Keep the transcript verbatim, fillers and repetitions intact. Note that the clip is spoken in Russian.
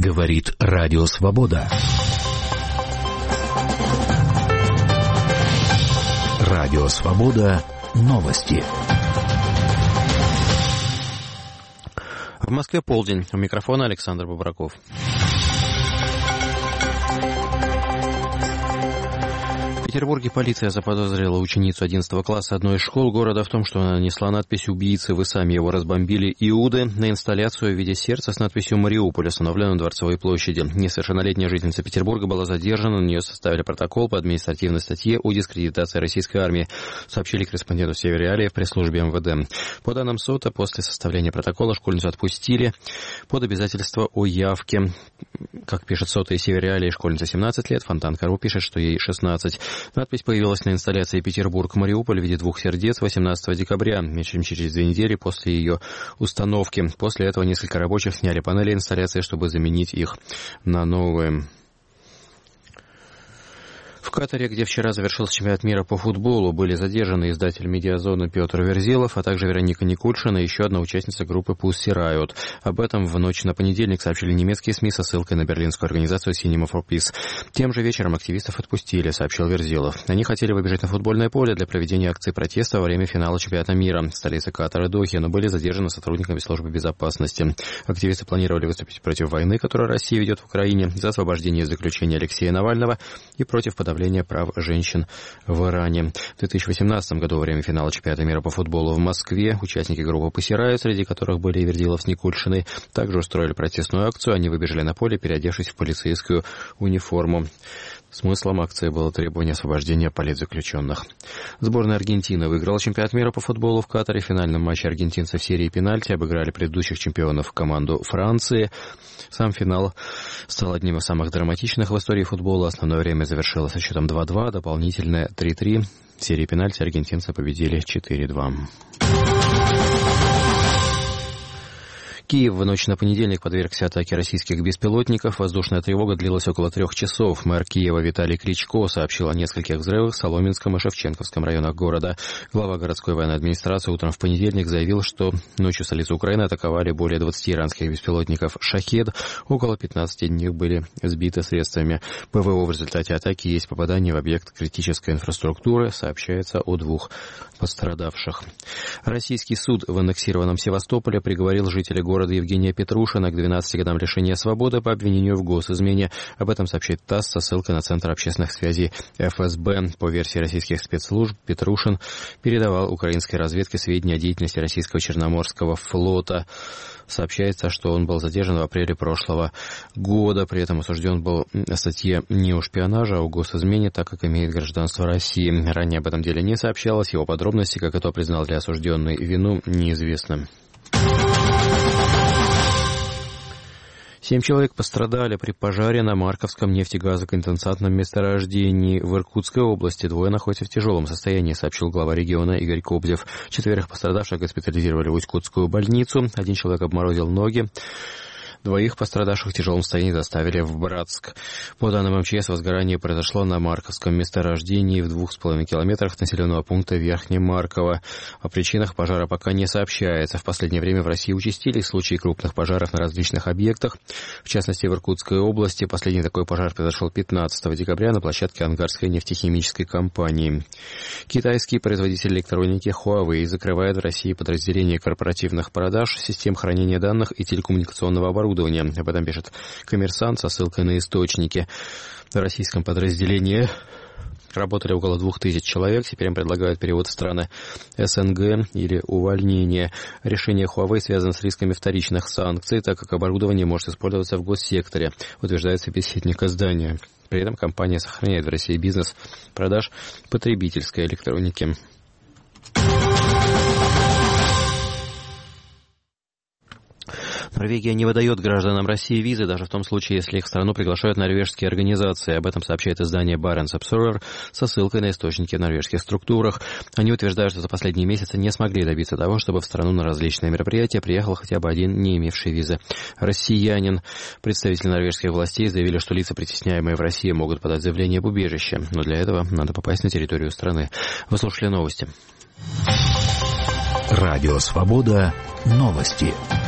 Говорит Радио Свобода. Радио Свобода. Новости. В Москве полдень. У микрофона Александр Бобраков. В Петербурге полиция заподозрила ученицу одиннадцатого класса одной из школ города в том, что она нанесла надпись «Убийцы, вы сами его разбомбили, Иуды» на инсталляцию в виде сердца с надписью «Мариуполь», установленную на Дворцовой площади. Несовершеннолетняя жительница Петербурга была задержана, на нее составили протокол по административной статье о дискредитации российской армии, сообщили корреспонденту Северреалии в пресс-службе эм вэ дэ. По данным СОТа, после составления протокола школьницу отпустили под обязательство о явке. Как пишет СОТа и Северреалии, школьница семнадцать лет, Фонтанка.ру пишет, что ей шестнадцать. Надпись появилась на инсталляции «Петербург-Мариуполь» в виде двух сердец восемнадцатого декабря, меньше чем через две недели после ее установки. После этого несколько рабочих сняли панели инсталляции, чтобы заменить их на новые. В Катаре, где вчера завершился чемпионат мира по футболу, были задержаны издатель «Медиазоны» Петр Верзилов, а также Вероника Никульшина и еще одна участница группы Pussy Riot. Об этом в ночь на понедельник сообщили немецкие СМИ со ссылкой на берлинскую организацию Cinema for Peace. Тем же вечером активистов отпустили, сообщил Верзилов. Они хотели выбежать на футбольное поле для проведения акции протеста во время финала чемпионата мира в столице Катара Дохе, но были задержаны сотрудниками службы безопасности. Активисты планировали выступить против войны, которую Россия ведет в Украине, за освобождение из заключения Алексея Навального и против подавления прав женщин в Иране. В две тысячи восемнадцатом году, во время финала чемпионата мира по футболу в Москве, участники группы Pussy Riot, среди которых были и Верзилов с Никульшиной, также устроили протестную акцию. Они выбежали на поле, переодевшись в полицейскую униформу. Смыслом акции было требование освобождения политзаключенных. Сборная Аргентины выиграла чемпионат мира по футболу в Катаре. В финальном матче аргентинцы в серии пенальти обыграли предыдущих чемпионов, команду Франции. Сам финал стал одним из самых драматичных в истории футбола. Основное время завершилось со счетом два-два, дополнительное три-три. В серии пенальти аргентинцы победили четыре-два. Киев в ночь на понедельник подвергся атаке российских беспилотников. Воздушная тревога длилась около трех часов. Мэр Киева Виталий Кличко сообщил о нескольких взрывах в Соломенском и Шевченковском районах города. Глава городской военной администрации утром в понедельник заявил, что ночью столицу Украины атаковали более двадцати иранских беспилотников «Шахед». Около пятнадцати из них были сбиты средствами ПВО. В результате атаки есть попадание в объект критической инфраструктуры. Сообщается о двух пострадавших. Российский суд в аннексированном Севастополе приговорил жителя города Евгения Петрушина к двенадцати годам лишения свободы по обвинению в госизмене. Об этом сообщает ТАСС со ссылкой на Центр общественных связей эф эс бэ. По версии российских спецслужб, Петрушин передавал украинской разведке сведения о деятельности российского Черноморского флота. Сообщается, что он был задержан в апреле прошлого года. При этом осужден был о статье не о шпионаже, а о госизмене, так как имеет гражданство России. Ранее об этом деле не сообщалось. Его подробности, как это признал для осужденной вину, неизвестны. Семь человек пострадали при пожаре на Марковском нефтегазоконденсатном месторождении в Иркутской области. Двое находятся в тяжелом состоянии, сообщил глава региона Игорь Кобзев. Четверых пострадавших госпитализировали в Иркутскую больницу. Один человек обморозил ноги. Двоих пострадавших в тяжелом состоянии доставили в Братск. По данным эм че эс, возгорание произошло на Марковском месторождении в двух с половиной километрах от населенного пункта Верхнемарково. О причинах пожара пока не сообщается. В последнее время в России участились случаи крупных пожаров на различных объектах. В частности, в Иркутской области последний такой пожар произошел пятнадцатого декабря на площадке Ангарской нефтехимической компании. Китайский производитель электроники Huawei закрывает в России подразделение корпоративных продаж, систем хранения данных и телекоммуникационного оборудования. Об этом пишет «Коммерсант» со ссылкой на источники. В российском подразделении работали около двух тысяч человек. Теперь им предлагают перевод в страны эс эн гэ или увольнение. Решение Huawei связано с рисками вторичных санкций, так как оборудование может использоваться в госсекторе, утверждает собеседник издания. При этом компания сохраняет в России бизнес продаж потребительской электроники. Норвегия не выдает гражданам России визы, даже в том случае, если их страну приглашают норвежские организации. Об этом сообщает издание Barents Observer со ссылкой на источники в норвежских структурах. Они утверждают, что за последние месяцы не смогли добиться того, чтобы в страну на различные мероприятия приехал хотя бы один не имевший визы россиянин. Представители норвежских властей заявили, что лица, притесняемые в России, могут подать заявление об убежище, но для этого надо попасть на территорию страны. Вы слушали новости. Радио «Свобода». Новости.